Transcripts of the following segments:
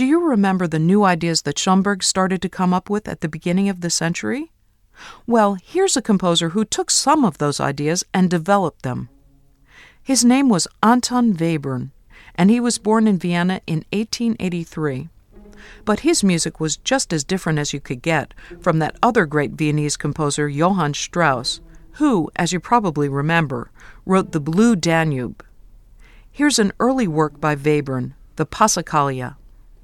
Do you remember the new ideas that Schoenberg started to come up with at the beginning of the century? Well, here's a composer who took some of those ideas and developed them. His name was Anton Webern, and he was born in Vienna in 1883. But his music was just as different as you could get from that other great Viennese composer, Johann Strauss, who, as you probably remember, wrote the Blue Danube. Here's an early work by Webern, the Passacaglia.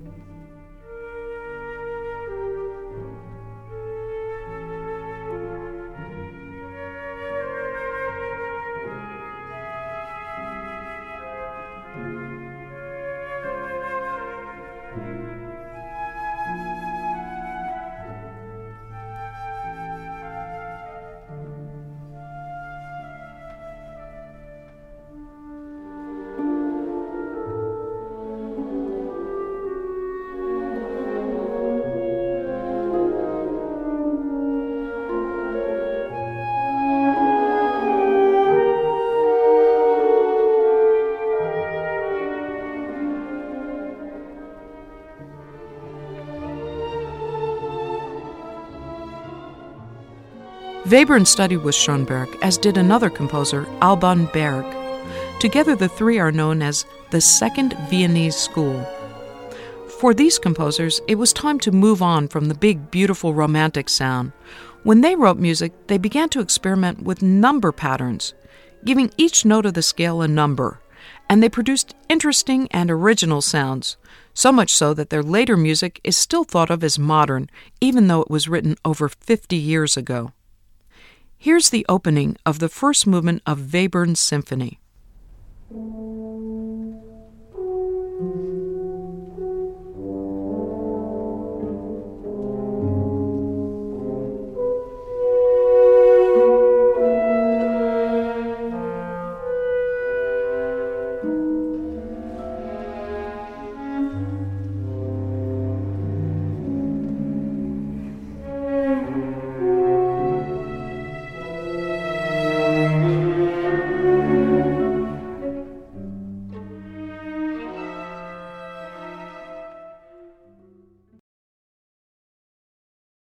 Webern studied with Schoenberg, as did another composer, Alban Berg. Together the three are known as the Second Viennese School. For these composers, it was time to move on from the big, beautiful, romantic sound. When they wrote music, they began to experiment with number patterns, giving each note of the scale a number, and they produced interesting and original sounds, so much so that their later music is still thought of as modern, even though it was written over 50 years ago. Here's the opening of the first movement of Webern's symphony.